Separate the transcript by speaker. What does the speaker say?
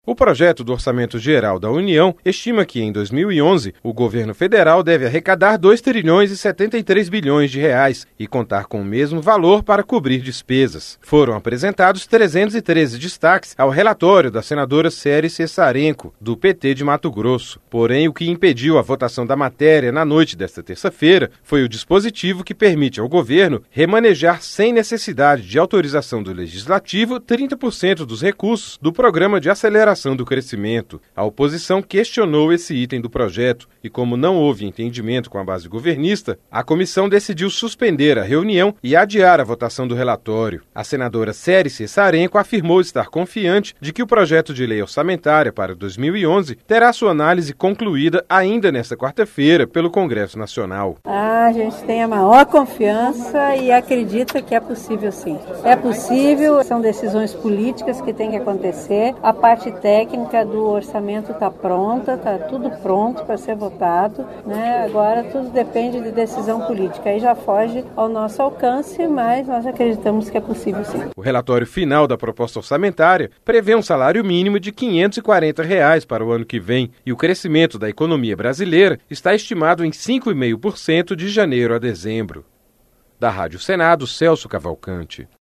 Speaker 1: O projeto do Orçamento Geral da União estima que, em 2011, o governo federal deve arrecadar 2 trilhões e 73 bilhões de reais e contar com o mesmo valor para cobrir despesas. Foram apresentados 313 destaques ao relatório da senadora Cery Cessarenko, do PT de Mato Grosso. Porém, o que impediu a votação da matéria na noite desta terça-feira foi o dispositivo que permite ao governo remanejar sem necessidade de autorização do Legislativo 30% dos recursos do Programa de Aceleração do Crescimento. A oposição questionou esse item do projeto e, como não houve entendimento com a base governista, a comissão decidiu suspender a reunião e adiar a votação do relatório. A senadora Cery Cessarenko afirmou estar confiante de que o projeto de lei orçamentária para 2011 terá sua análise concluída ainda nesta quarta-feira pelo Congresso Nacional.
Speaker 2: A gente tem a maior confiança e acredita que é possível, sim. É possível, são decisões políticas que têm que acontecer. A parte técnica do orçamento está pronta, está tudo pronto para ser votado, né? Agora tudo depende de decisão política. Aí já foge ao nosso alcance, mas nós acreditamos que é possível, sim.
Speaker 1: O relatório final da proposta orçamentária prevê um salário mínimo de R$ 540 para o ano que vem e o crescimento da economia brasileira está estimado em 5,5% de janeiro a dezembro. Da Rádio Senado, Celso Cavalcante.